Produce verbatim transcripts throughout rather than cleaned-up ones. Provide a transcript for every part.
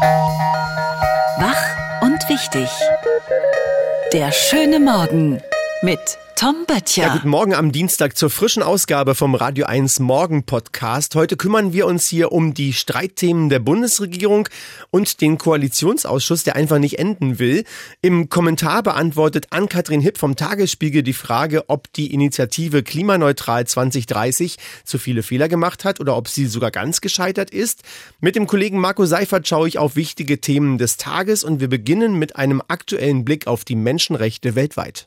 Wach und wichtig. Der schöne Morgen mit Tom Böttcher. Ja, guten Morgen am Dienstag zur frischen Ausgabe vom Radio eins Morgen Podcast. Heute kümmern wir uns hier um die Streitthemen der Bundesregierung und den Koalitionsausschuss, der einfach nicht enden will. Im Kommentar beantwortet Ann-Kathrin Hipp vom Tagesspiegel die Frage, ob die Initiative Klimaneutral zwanzig dreißig zu viele Fehler gemacht hat oder ob sie sogar ganz gescheitert ist. Mit dem Kollegen Marco Seifert schaue ich auf wichtige Themen des Tages und wir beginnen mit einem aktuellen Blick auf die Menschenrechte weltweit.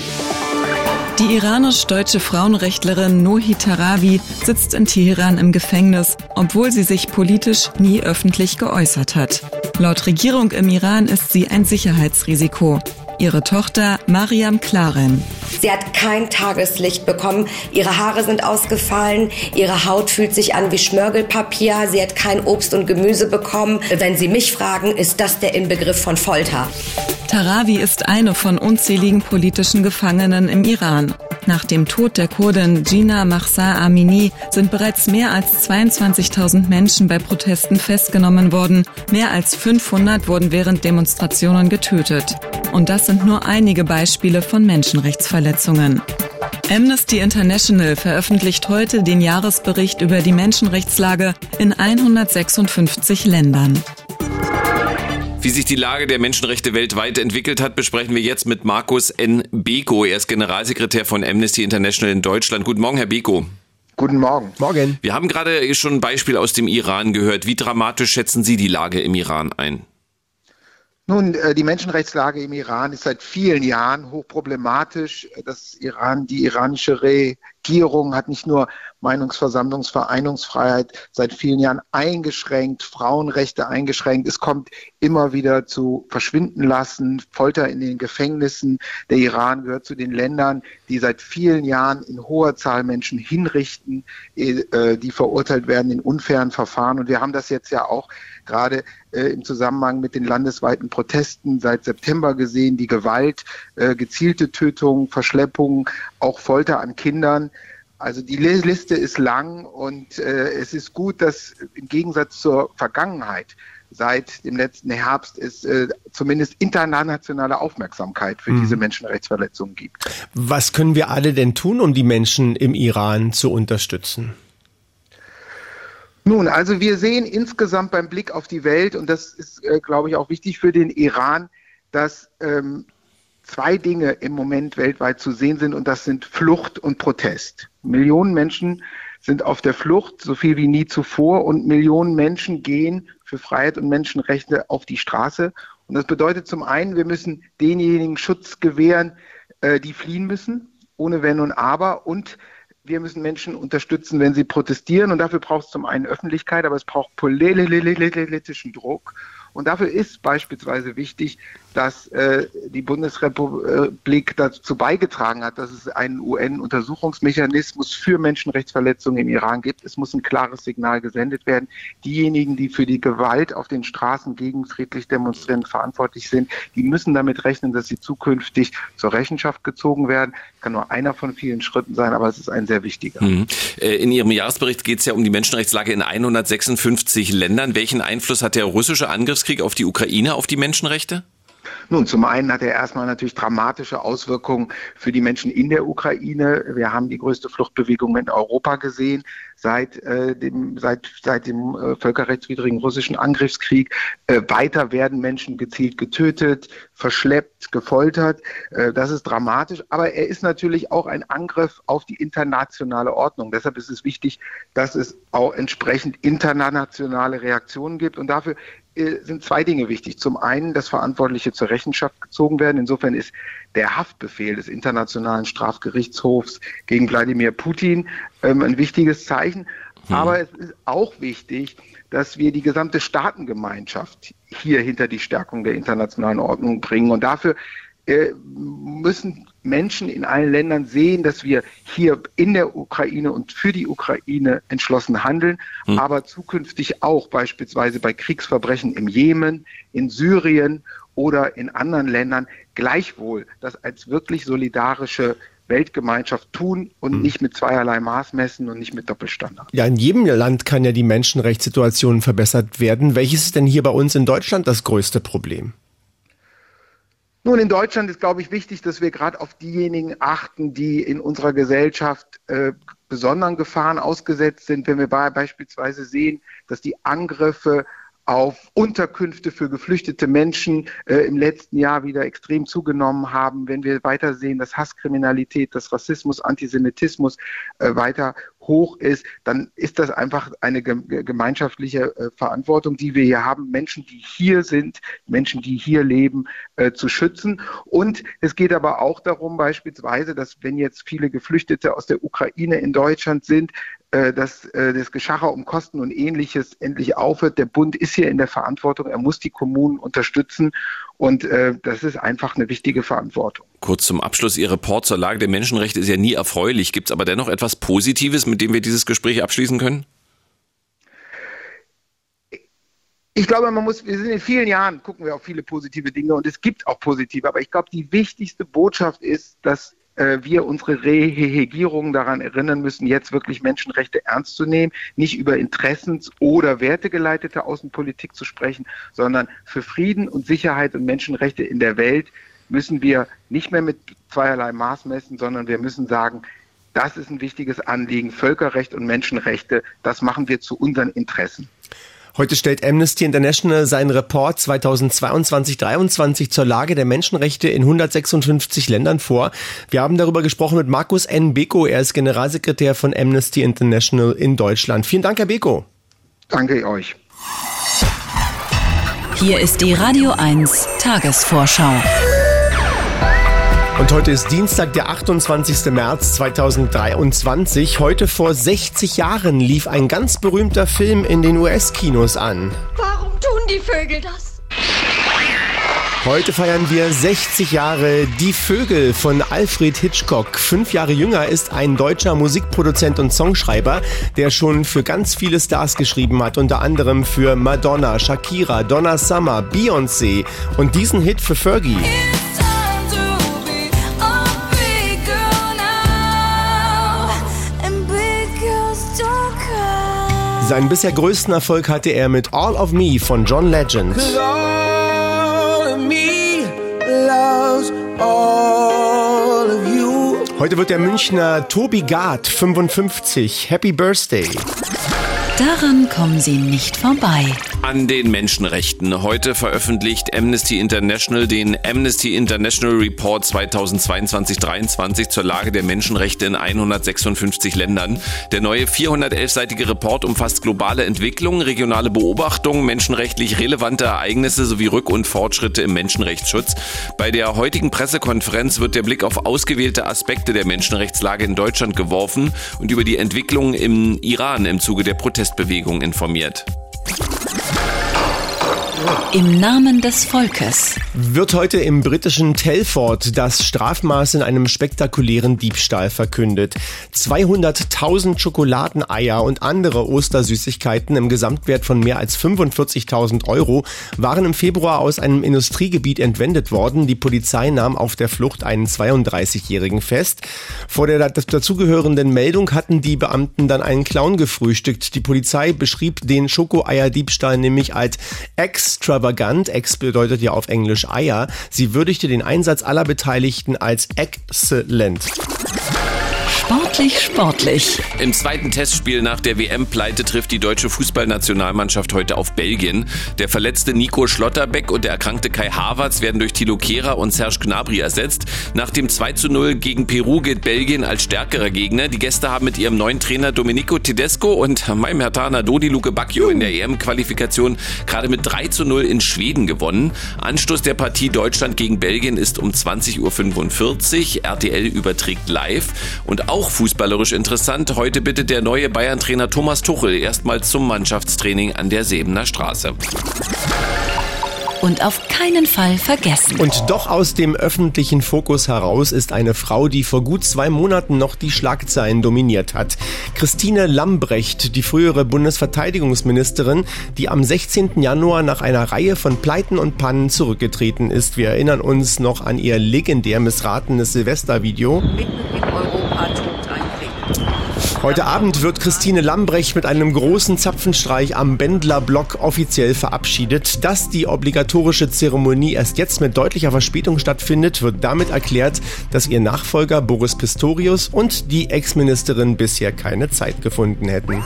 Die iranisch-deutsche Frauenrechtlerin Nohi Tarawi sitzt in Teheran im Gefängnis, obwohl sie sich politisch nie öffentlich geäußert hat. Laut Regierung im Iran ist sie ein Sicherheitsrisiko. Ihre Tochter Mariam Klaren. Sie hat kein Tageslicht bekommen, ihre Haare sind ausgefallen, ihre Haut fühlt sich an wie Schmirgelpapier, sie hat kein Obst und Gemüse bekommen. Wenn Sie mich fragen, ist das der Inbegriff von Folter. Tarawi ist eine von unzähligen politischen Gefangenen im Iran. Nach dem Tod der Kurdin Jina Mahsa Amini sind bereits mehr als zweiundzwanzigtausend Menschen bei Protesten festgenommen worden. Mehr als fünfhundert wurden während Demonstrationen getötet. Und das sind nur einige Beispiele von Menschenrechtsverletzungen. Amnesty International veröffentlicht heute den Jahresbericht über die Menschenrechtslage in hundertsechsundfünfzig Ländern. Wie sich die Lage der Menschenrechte weltweit entwickelt hat, besprechen wir jetzt mit Markus N. Beko. Er ist Generalsekretär von Amnesty International in Deutschland. Guten Morgen, Herr Beko. Guten Morgen. Morgen. Wir haben gerade schon ein Beispiel aus dem Iran gehört. Wie dramatisch schätzen Sie die Lage im Iran ein? Nun, die Menschenrechtslage im Iran ist seit vielen Jahren hochproblematisch. Das Iran, die iranische Regierung hat nicht nur Meinungsversammlungs-, Vereinigungsfreiheit seit vielen Jahren eingeschränkt, Frauenrechte eingeschränkt. Es kommt immer wieder zu Verschwindenlassen, Folter in den Gefängnissen. Der Iran gehört zu den Ländern, die seit vielen Jahren in hoher Zahl Menschen hinrichten, die verurteilt werden in unfairen Verfahren. Und wir haben das jetzt ja auch gerade äh, im Zusammenhang mit den landesweiten Protesten seit September gesehen, die Gewalt, äh, gezielte Tötungen, Verschleppungen, auch Folter an Kindern. Also die Liste ist lang und äh, es ist gut, dass im Gegensatz zur Vergangenheit seit dem letzten Herbst es äh, zumindest internationale Aufmerksamkeit für mhm. diese Menschenrechtsverletzungen gibt. Was können wir alle denn tun, um die Menschen im Iran zu unterstützen? Nun, also wir sehen insgesamt beim Blick auf die Welt, und das ist, äh, glaube ich, auch wichtig für den Iran, dass ähm, zwei Dinge im Moment weltweit zu sehen sind, und das sind Flucht und Protest. Millionen Menschen sind auf der Flucht, so viel wie nie zuvor, und Millionen Menschen gehen für Freiheit und Menschenrechte auf die Straße. Und das bedeutet zum einen, wir müssen denjenigen Schutz gewähren, äh, die fliehen müssen, ohne Wenn und Aber, und wir müssen Menschen unterstützen, wenn sie protestieren, und dafür braucht es zum einen Öffentlichkeit, aber es braucht politischen Druck. Und dafür ist beispielsweise wichtig, dass äh, die Bundesrepublik dazu beigetragen hat, dass es einen U N-Untersuchungsmechanismus für Menschenrechtsverletzungen im Iran gibt. Es muss ein klares Signal gesendet werden. Diejenigen, die für die Gewalt auf den Straßen gegen friedlich Demonstrierende verantwortlich sind, die müssen damit rechnen, dass sie zukünftig zur Rechenschaft gezogen werden. Das kann nur einer von vielen Schritten sein, aber es ist ein sehr wichtiger. Mhm. In Ihrem Jahresbericht geht es ja um die Menschenrechtslage in hundertsechsundfünfzig Ländern. Welchen Einfluss hat der russische Angriffskrieg auf die Ukraine, auf die Menschenrechte? Nun, zum einen hat er erstmal natürlich dramatische Auswirkungen für die Menschen in der Ukraine. Wir haben die größte Fluchtbewegung in Europa gesehen seit äh, dem, seit, seit dem äh, völkerrechtswidrigen russischen Angriffskrieg. Äh, weiter werden Menschen gezielt getötet, verschleppt, gefoltert. Äh, das ist dramatisch. Aber er ist natürlich auch ein Angriff auf die internationale Ordnung. Deshalb ist es wichtig, dass es auch entsprechend internationale Reaktionen gibt. Und dafür sind zwei Dinge wichtig. Zum einen, dass Verantwortliche zur Rechenschaft gezogen werden. Insofern ist der Haftbefehl des Internationalen Strafgerichtshofs gegen Wladimir Putin ähm, ein wichtiges Zeichen. Hm. Aber es ist auch wichtig, dass wir die gesamte Staatengemeinschaft hier hinter die Stärkung der internationalen Ordnung bringen. Und dafür äh, müssen Menschen in allen Ländern sehen, dass wir hier in der Ukraine und für die Ukraine entschlossen handeln, hm. aber zukünftig auch beispielsweise bei Kriegsverbrechen im Jemen, in Syrien oder in anderen Ländern gleichwohl das als wirklich solidarische Weltgemeinschaft tun und nicht mit zweierlei Maß messen und nicht mit Doppelstandards. Ja, in jedem Land kann ja die Menschenrechtssituation verbessert werden. Welches ist denn hier bei uns in Deutschland das größte Problem? Nun, in Deutschland ist, glaube ich, wichtig, dass wir gerade auf diejenigen achten, die in unserer Gesellschaft äh, besonderen Gefahren ausgesetzt sind. Wenn wir beispielsweise sehen, dass die Angriffe auf Unterkünfte für geflüchtete Menschen äh, im letzten Jahr wieder extrem zugenommen haben, wenn wir weiter sehen, dass Hasskriminalität, dass Rassismus, Antisemitismus äh, weiter hoch ist, dann ist das einfach eine ge- gemeinschaftliche äh, Verantwortung, die wir hier haben, Menschen, die hier sind, Menschen, die hier leben, äh, zu schützen. Und es geht aber auch darum beispielsweise, dass wenn jetzt viele Geflüchtete aus der Ukraine in Deutschland sind, äh, dass äh, das Geschacher um Kosten und Ähnliches endlich aufhört. Der Bund ist hier in der Verantwortung, er muss die Kommunen unterstützen und äh, das ist einfach eine wichtige Verantwortung. Kurz zum Abschluss, Ihr Report zur Lage der Menschenrechte ist ja nie erfreulich. Gibt es aber dennoch etwas Positives, mit dem wir dieses Gespräch abschließen können? Ich glaube, man muss, wir sind in vielen Jahren, gucken wir auf viele positive Dinge und es gibt auch positive, aber ich glaube, die wichtigste Botschaft ist, dass äh, wir unsere Regierungen daran erinnern müssen, jetzt wirklich Menschenrechte ernst zu nehmen, nicht über interessens- oder wertegeleitete Außenpolitik zu sprechen, sondern für Frieden und Sicherheit und Menschenrechte in der Welt müssen wir nicht mehr mit zweierlei Maß messen, sondern wir müssen sagen, das ist ein wichtiges Anliegen, Völkerrecht und Menschenrechte, das machen wir zu unseren Interessen. Heute stellt Amnesty International seinen Report zweitausendzweiundzwanzig dreiundzwanzig zur Lage der Menschenrechte in hundertsechsundfünfzig Ländern vor. Wir haben darüber gesprochen mit Markus N. Beko, er ist Generalsekretär von Amnesty International in Deutschland. Vielen Dank, Herr Beko. Danke euch. Hier ist die Radio eins Tagesvorschau. Und heute ist Dienstag, der achtundzwanzigsten März zweitausenddreiundzwanzig. Heute vor sechzig Jahren lief ein ganz berühmter Film in den U S-Kinos an. Warum tun die Vögel das? Heute feiern wir sechzig Jahre Die Vögel von Alfred Hitchcock. Fünf Jahre jünger ist ein deutscher Musikproduzent und Songschreiber, der schon für ganz viele Stars geschrieben hat, unter anderem für Madonna, Shakira, Donna Summer, Beyoncé und diesen Hit für Fergie. Seinen bisher größten Erfolg hatte er mit All of Me von John Legend. Heute wird der Münchner Tobi Gard fünfundfünfzig. Happy Birthday. Daran kommen Sie nicht vorbei. An den Menschenrechten. Heute veröffentlicht Amnesty International den Amnesty International Report zweitausendzweiundzwanzig dreiundzwanzig zur Lage der Menschenrechte in hundertsechsundfünfzig Ländern. Der neue vierhundertelfseitige Report umfasst globale Entwicklungen, regionale Beobachtungen, menschenrechtlich relevante Ereignisse sowie Rück- und Fortschritte im Menschenrechtsschutz. Bei der heutigen Pressekonferenz wird der Blick auf ausgewählte Aspekte der Menschenrechtslage in Deutschland geworfen und über die Entwicklungen im Iran im Zuge der Protestbewegung informiert. Im Namen des Volkes wird heute im britischen Telford das Strafmaß in einem spektakulären Diebstahl verkündet. zweihunderttausend Schokoladeneier und andere Ostersüßigkeiten im Gesamtwert von mehr als fünfundvierzigtausend Euro waren im Februar aus einem Industriegebiet entwendet worden. Die Polizei nahm auf der Flucht einen zweiunddreißigjährigen fest. Vor der dazugehörenden Meldung hatten die Beamten dann einen Clown gefrühstückt. Die Polizei beschrieb den Schokoeier-Diebstahl nämlich als extravagant. Ex bedeutet ja auf Englisch Eier. Sie würdigte den Einsatz aller Beteiligten als exzellent. Sportlich, sportlich. Im zweiten Testspiel nach der W M-Pleite trifft die deutsche Fußballnationalmannschaft heute auf Belgien. Der verletzte Nico Schlotterbeck und der erkrankte Kai Havertz werden durch Thilo Kehrer und Serge Gnabry ersetzt. Nach dem zwei zu null gegen Peru gilt Belgien als stärkerer Gegner. Die Gäste haben mit ihrem neuen Trainer Domenico Tedesco und meinem Hertaner Dodi Luke Bacchio in der E M-Qualifikation gerade mit drei zu null in Schweden gewonnen. Anstoß der Partie Deutschland gegen Belgien ist um zwanzig Uhr fünfundvierzig. R T L überträgt live. Und auch fußballerisch interessant, heute bittet der neue Bayern-Trainer Thomas Tuchel erstmals zum Mannschaftstraining an der Sebener Straße. und auf keinen Fall vergessen. Und doch aus dem öffentlichen Fokus heraus ist eine Frau, die vor gut zwei Monaten noch die Schlagzeilen dominiert hat. Christine Lambrecht, die frühere Bundesverteidigungsministerin, die am sechzehnten Januar nach einer Reihe von Pleiten und Pannen zurückgetreten ist. Wir erinnern uns noch an ihr legendär missratenes Silvestervideo. Mitten in Europa tobt ein Krieg. Heute Abend wird Christine Lambrecht mit einem großen Zapfenstreich am Bendler-Block offiziell verabschiedet. Dass die obligatorische Zeremonie erst jetzt mit deutlicher Verspätung stattfindet, wird damit erklärt, dass ihr Nachfolger Boris Pistorius und die Ex-Ministerin bisher keine Zeit gefunden hätten.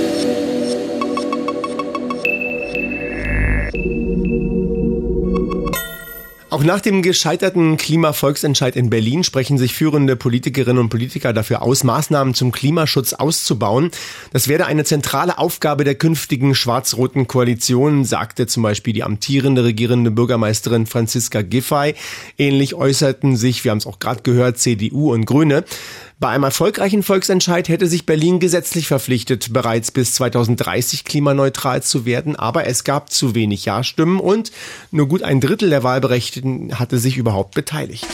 Auch nach dem gescheiterten Klimavolksentscheid in Berlin sprechen sich führende Politikerinnen und Politiker dafür aus, Maßnahmen zum Klimaschutz auszubauen. Das werde eine zentrale Aufgabe der künftigen schwarz-roten Koalition, sagte zum Beispiel die amtierende regierende Bürgermeisterin Franziska Giffey. Ähnlich äußerten sich, wir haben es auch gerade gehört, C D U und Grüne. Bei einem erfolgreichen Volksentscheid hätte sich Berlin gesetzlich verpflichtet, bereits bis zweitausenddreißig klimaneutral zu werden. Aber es gab zu wenig Ja-Stimmen und nur gut ein Drittel der Wahlberechtigten hatte sich überhaupt beteiligt.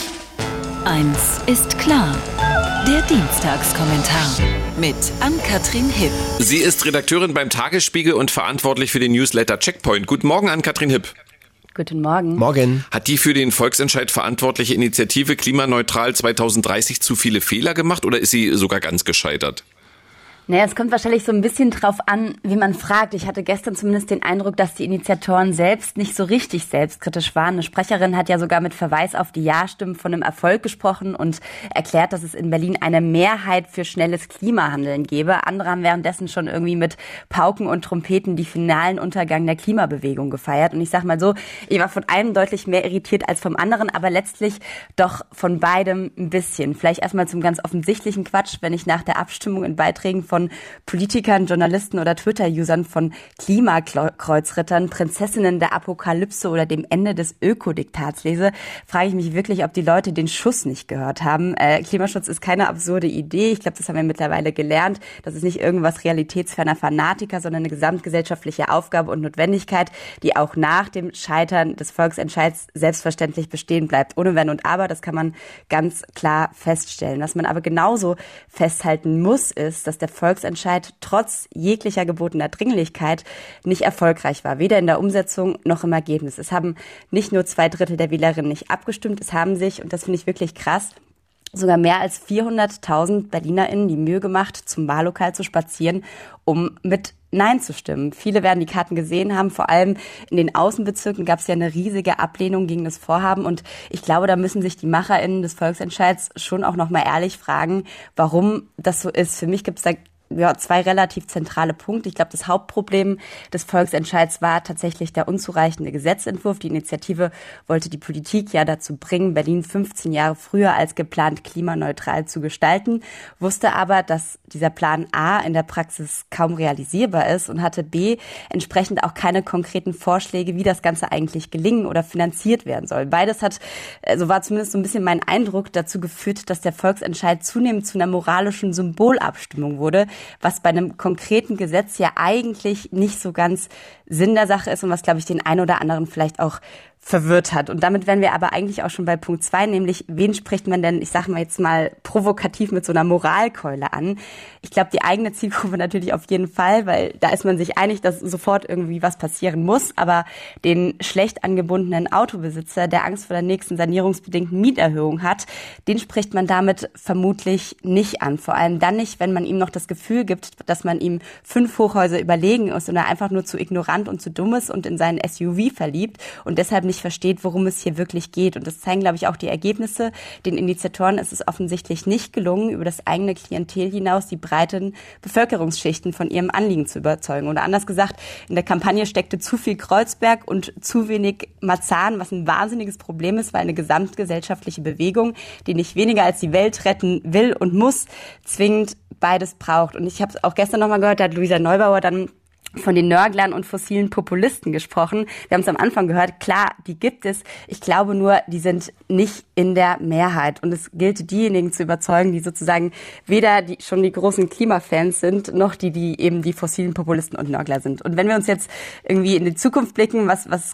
Eins ist klar. Der Dienstagskommentar mit Ann-Kathrin Hipp. Sie ist Redakteurin beim Tagesspiegel und verantwortlich für den Newsletter Checkpoint. Guten Morgen, Ann-Kathrin Hipp. Guten Morgen. Morgen. Hat die für den Volksentscheid verantwortliche Initiative Klimaneutral zweitausenddreißig zu viele Fehler gemacht oder ist sie sogar ganz gescheitert? Naja, es kommt wahrscheinlich so ein bisschen drauf an, wie man fragt. Ich hatte gestern zumindest den Eindruck, dass die Initiatoren selbst nicht so richtig selbstkritisch waren. Eine Sprecherin hat ja sogar mit Verweis auf die Ja-Stimmen von einem Erfolg gesprochen und erklärt, dass es in Berlin eine Mehrheit für schnelles Klimahandeln gebe. Andere haben währenddessen schon irgendwie mit Pauken und Trompeten die finalen Untergang der Klimabewegung gefeiert. Und ich sag mal so, ich war von einem deutlich mehr irritiert als vom anderen, aber letztlich doch von beidem ein bisschen. Vielleicht erstmal zum ganz offensichtlichen Quatsch, wenn ich nach der Abstimmung in Beiträgen von Politikern, Journalisten oder Twitter-Usern von Klimakreuzrittern, Prinzessinnen der Apokalypse oder dem Ende des Ökodiktats lese, frage ich mich wirklich, ob die Leute den Schuss nicht gehört haben. Äh, Klimaschutz ist keine absurde Idee. Ich glaube, das haben wir mittlerweile gelernt. Das ist nicht irgendwas realitätsferner Fanatiker, sondern eine gesamtgesellschaftliche Aufgabe und Notwendigkeit, die auch nach dem Scheitern des Volksentscheids selbstverständlich bestehen bleibt. Ohne Wenn und Aber, das kann man ganz klar feststellen. Was man aber genauso festhalten muss, ist, dass der Volksentscheid trotz jeglicher gebotener Dringlichkeit nicht erfolgreich war, weder in der Umsetzung noch im Ergebnis. Es haben nicht nur zwei Drittel der Wählerinnen nicht abgestimmt, es haben sich, und das finde ich wirklich krass, sogar mehr als vierhunderttausend BerlinerInnen die Mühe gemacht, zum Wahllokal zu spazieren, um mit Nein zu stimmen. Viele werden die Karten gesehen haben, vor allem in den Außenbezirken gab es ja eine riesige Ablehnung gegen das Vorhaben und ich glaube, da müssen sich die MacherInnen des Volksentscheids schon auch nochmal ehrlich fragen, warum das so ist. Für mich gibt es da ja, zwei relativ zentrale Punkte. Ich glaube, das Hauptproblem des Volksentscheids war tatsächlich der unzureichende Gesetzentwurf. Die Initiative wollte die Politik ja dazu bringen, Berlin fünfzehn Jahre früher als geplant klimaneutral zu gestalten, wusste aber, dass dieser Plan A in der Praxis kaum realisierbar ist und hatte B entsprechend auch keine konkreten Vorschläge, wie das Ganze eigentlich gelingen oder finanziert werden soll. Beides hat, so war zumindest so ein bisschen mein Eindruck, dazu geführt, dass der Volksentscheid zunehmend zu einer moralischen Symbolabstimmung wurde, was bei einem konkreten Gesetz ja eigentlich nicht so ganz Sinn der Sache ist und was, glaube ich, den einen oder anderen vielleicht auch verwirrt hat. Und damit wären wir aber eigentlich auch schon bei Punkt zwei, nämlich wen spricht man denn, ich sage mal jetzt mal provokativ mit so einer Moralkeule an? Ich glaube, die eigene Zielgruppe natürlich auf jeden Fall, weil da ist man sich einig, dass sofort irgendwie was passieren muss. Aber den schlecht angebundenen Autobesitzer, der Angst vor der nächsten sanierungsbedingten Mieterhöhung hat, den spricht man damit vermutlich nicht an. Vor allem dann nicht, wenn man ihm noch das Gefühl gibt, dass man ihm fünf Hochhäuser überlegen ist und er einfach nur zu ignorant und zu dumm ist und in seinen S U V verliebt und deshalb nicht versteht, worum es hier wirklich geht. Und das zeigen, glaube ich, auch die Ergebnisse. Den Initiatoren ist es offensichtlich nicht gelungen, über das eigene Klientel hinaus die breiten Bevölkerungsschichten von ihrem Anliegen zu überzeugen. Oder anders gesagt, in der Kampagne steckte zu viel Kreuzberg und zu wenig Marzahn, was ein wahnsinniges Problem ist, weil eine gesamtgesellschaftliche Bewegung, die nicht weniger als die Welt retten will und muss, zwingend beides braucht. Und ich habe es auch gestern nochmal gehört, da hat Luisa Neubauer dann von den Nörglern und fossilen Populisten gesprochen. Wir haben es am Anfang gehört, klar, die gibt es. Ich glaube nur, die sind nicht in der Mehrheit. Und es gilt, diejenigen zu überzeugen, die sozusagen weder die, schon die großen Klimafans sind, noch die, die eben die fossilen Populisten und Nörgler sind. Und wenn wir uns jetzt irgendwie in die Zukunft blicken, was, was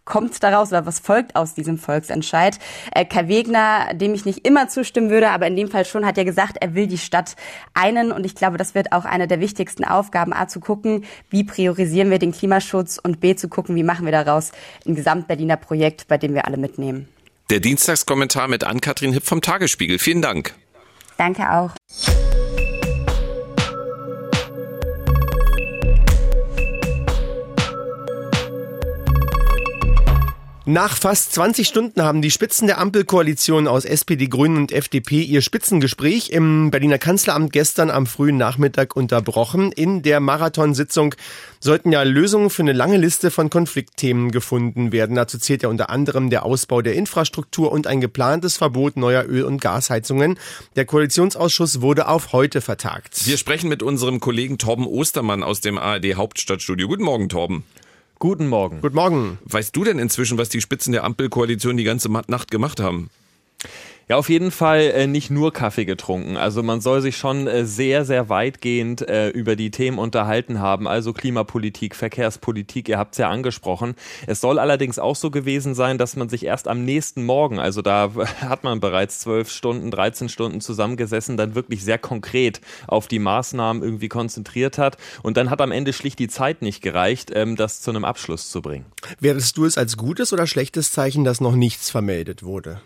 kommt daraus oder was folgt aus diesem Volksentscheid? Äh, Kai Wegner, dem ich nicht immer zustimmen würde, aber in dem Fall schon, hat ja gesagt, er will die Stadt einen. Und ich glaube, das wird auch eine der wichtigsten Aufgaben, A, zu gucken, wie priorisieren wir den Klimaschutz und B, zu gucken, wie machen wir daraus ein Gesamtberliner Projekt, bei dem wir alle mitnehmen. Der Dienstagskommentar mit Ann-Kathrin Hipp vom Tagesspiegel. Vielen Dank. Danke auch. Nach fast zwanzig Stunden haben die Spitzen der Ampelkoalition aus S P D, Grünen und F D P ihr Spitzengespräch im Berliner Kanzleramt gestern am frühen Nachmittag unterbrochen. In der Marathonsitzung sollten ja Lösungen für eine lange Liste von Konfliktthemen gefunden werden. Dazu zählt ja unter anderem der Ausbau der Infrastruktur und ein geplantes Verbot neuer Öl- und Gasheizungen. Der Koalitionsausschuss wurde auf heute vertagt. Wir sprechen mit unserem Kollegen Torben Ostermann aus dem A R D Hauptstadtstudio. Guten Morgen, Torben. Guten Morgen. Guten Morgen. Weißt du denn inzwischen, was die Spitzen der Ampelkoalition die ganze Nacht gemacht haben? Ja, auf jeden Fall äh, nicht nur Kaffee getrunken. Also man soll sich schon äh, sehr, sehr weitgehend äh, über die Themen unterhalten haben. Also Klimapolitik, Verkehrspolitik, ihr habt es ja angesprochen. Es soll allerdings auch so gewesen sein, dass man sich erst am nächsten Morgen, also da hat man bereits zwölf Stunden, dreizehn Stunden zusammengesessen, dann wirklich sehr konkret auf die Maßnahmen irgendwie konzentriert hat. Und dann hat am Ende schlicht die Zeit nicht gereicht, ähm, das zu einem Abschluss zu bringen. Wertest du es als gutes oder schlechtes Zeichen, dass noch nichts vermeldet wurde?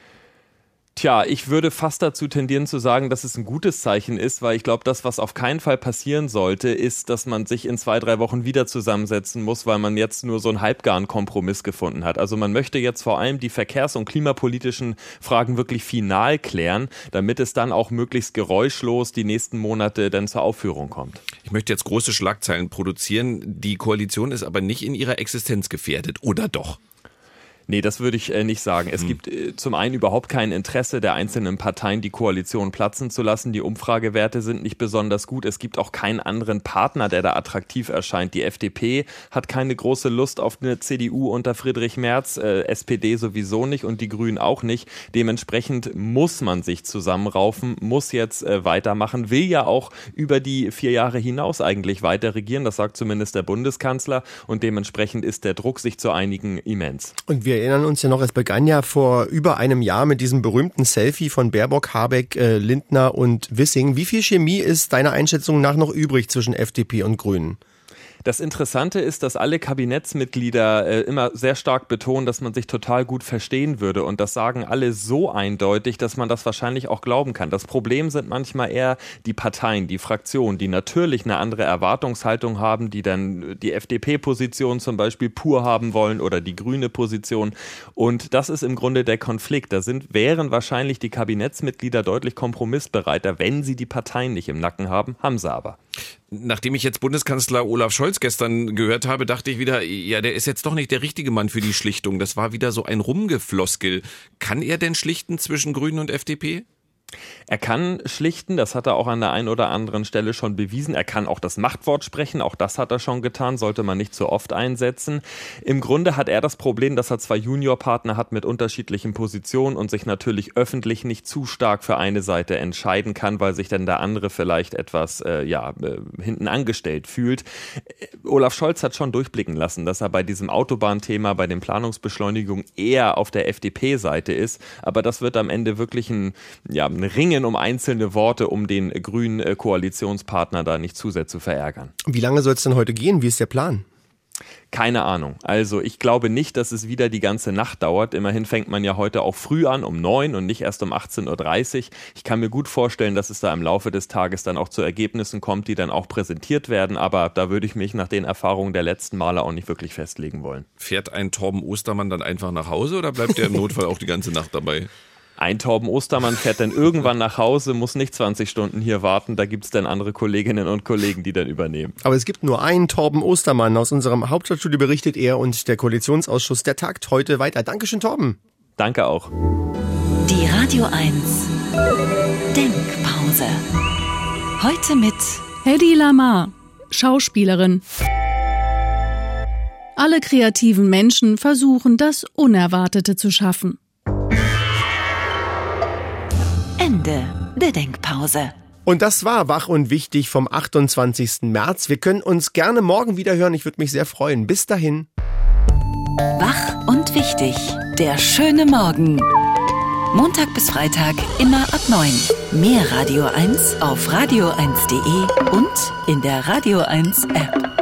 Tja, ich würde fast dazu tendieren zu sagen, dass es ein gutes Zeichen ist, weil ich glaube, das, was auf keinen Fall passieren sollte, ist, dass man sich in zwei, drei Wochen wieder zusammensetzen muss, weil man jetzt nur so einen halbgaren Kompromiss gefunden hat. Also man möchte jetzt vor allem die verkehrs- und klimapolitischen Fragen wirklich final klären, damit es dann auch möglichst geräuschlos die nächsten Monate dann zur Aufführung kommt. Ich möchte jetzt große Schlagzeilen produzieren. Die Koalition ist aber nicht in ihrer Existenz gefährdet, oder doch? Nee, das würde ich äh, nicht sagen. Es hm. gibt äh, zum einen überhaupt kein Interesse der einzelnen Parteien, die Koalition platzen zu lassen. Die Umfragewerte sind nicht besonders gut. Es gibt auch keinen anderen Partner, der da attraktiv erscheint. Die F D P hat keine große Lust auf eine C D U unter Friedrich Merz, äh, S P D sowieso nicht und die Grünen auch nicht. Dementsprechend muss man sich zusammenraufen, muss jetzt äh, weitermachen, will ja auch über die vier Jahre hinaus eigentlich weiter regieren. Das sagt zumindest der Bundeskanzler und dementsprechend ist der Druck, sich zu einigen, immens. Und wir Wir erinnern uns ja noch, es begann ja vor über einem Jahr mit diesem berühmten Selfie von Baerbock, Habeck, äh, Lindner und Wissing. Wie viel Chemie ist deiner Einschätzung nach noch übrig zwischen F D P und Grünen? Das Interessante ist, dass alle Kabinettsmitglieder äh, immer sehr stark betonen, dass man sich total gut verstehen würde. Und das sagen alle so eindeutig, dass man das wahrscheinlich auch glauben kann. Das Problem sind manchmal eher die Parteien, die Fraktionen, die natürlich eine andere Erwartungshaltung haben, die dann die F D P-Position zum Beispiel pur haben wollen oder die grüne Position. Und das ist im Grunde der Konflikt. Da sind, wären wahrscheinlich die Kabinettsmitglieder deutlich kompromissbereiter, wenn sie die Parteien nicht im Nacken haben, haben sie aber. Nachdem ich jetzt Bundeskanzler Olaf Scholz gestern gehört habe, dachte ich wieder, ja, der ist jetzt doch nicht der richtige Mann für die Schlichtung. Das war wieder so ein Rumgefloskel. Kann er denn schlichten zwischen Grünen und F D P? Er kann schlichten, das hat er auch an der einen oder anderen Stelle schon bewiesen. Er kann auch das Machtwort sprechen, auch das hat er schon getan, sollte man nicht zu oft einsetzen. Im Grunde hat er das Problem, dass er zwei Juniorpartner hat mit unterschiedlichen Positionen und sich natürlich öffentlich nicht zu stark für eine Seite entscheiden kann, weil sich dann der andere vielleicht etwas äh, ja, äh, hinten angestellt fühlt. Olaf Scholz hat schon durchblicken lassen, dass er bei diesem Autobahnthema, bei den Planungsbeschleunigungen eher auf der F D P-Seite ist, aber das wird am Ende wirklich ein, ja, ein Ringen um einzelne Worte, um den grünen Koalitionspartner da nicht zu sehr zu verärgern. Wie lange soll es denn heute gehen? Wie ist der Plan? Keine Ahnung. Also ich glaube nicht, dass es wieder die ganze Nacht dauert. Immerhin fängt man ja heute auch früh an, um neun und nicht erst um achtzehn Uhr dreißig. Ich kann mir gut vorstellen, dass es da im Laufe des Tages dann auch zu Ergebnissen kommt, die dann auch präsentiert werden. Aber da würde ich mich nach den Erfahrungen der letzten Male auch nicht wirklich festlegen wollen. Fährt ein Torben Ostermann dann einfach nach Hause oder bleibt er im Notfall auch die ganze Nacht dabei? Ein Torben Ostermann fährt dann irgendwann nach Hause, muss nicht zwanzig Stunden hier warten. Da gibt es dann andere Kolleginnen und Kollegen, die dann übernehmen. Aber es gibt nur einen Torben Ostermann. Aus unserem Hauptstadtstudio berichtet er und der Koalitionsausschuss, der tagt heute weiter. Dankeschön, Torben. Danke auch. Die Radio eins Denkpause. Heute mit Hedy Lamarr, Schauspielerin. Alle kreativen Menschen versuchen, das Unerwartete zu schaffen. Ende der Denkpause. Und das war Wach und Wichtig vom achtundzwanzigsten März. Wir können uns gerne morgen wieder hören. Ich würde mich sehr freuen. Bis dahin. Wach und wichtig. Der schöne Morgen. Montag bis Freitag immer ab neun. Mehr Radio eins auf radio eins punkt de und in der Radio eins App.